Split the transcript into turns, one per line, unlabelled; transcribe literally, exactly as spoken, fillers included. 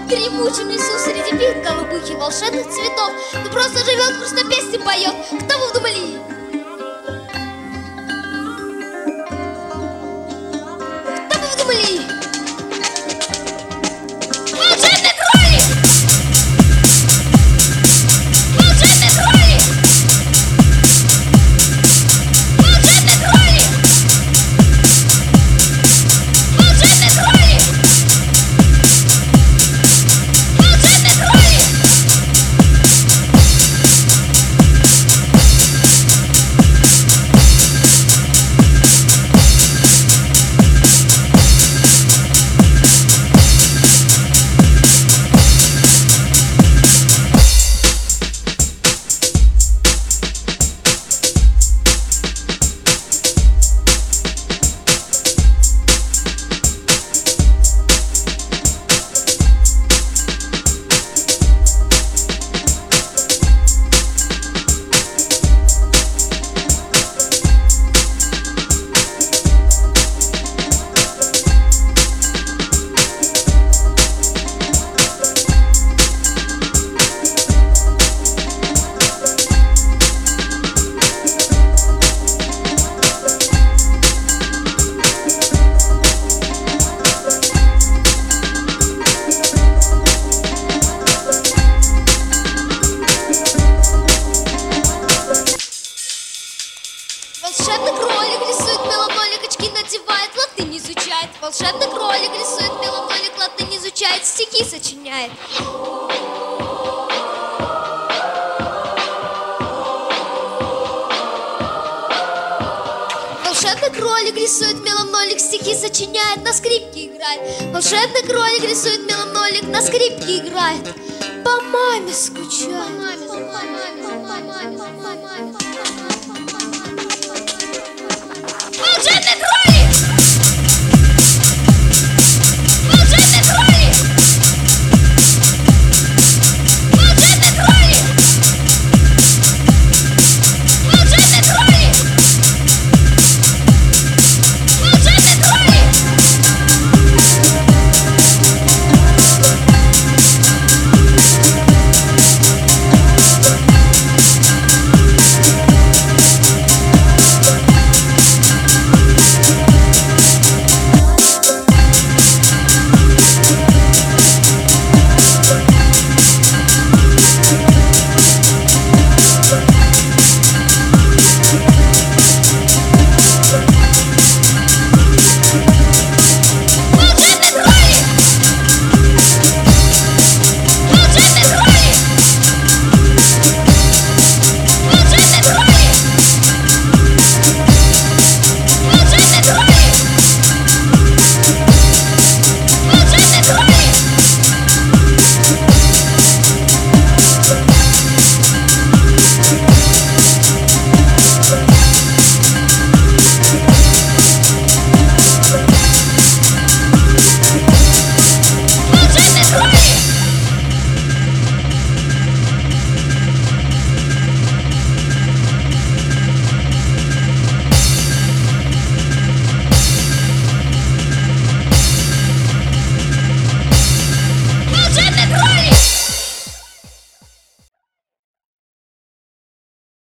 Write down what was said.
Гремучим лесу среди пик голубых и волшебных цветов. Ну просто живет, просто песни поет. Кто вы думали? Кто вы думали? Волшебный кролик! Волшебный кролик! Волшебный кролик! Волшебный кролик! Волшебный кролик! Волшебный кролик рисует меломолик, очки надевает, латынь изучает. Волшебный кролик рисует меломолик, латынь изучает, стихи сочиняет. Волшебный кролик рисует меломолик, стихи сочиняет, на скрипке играет. Волшебный кролик рисует меломолик, на скрипке играет. По маме скучает.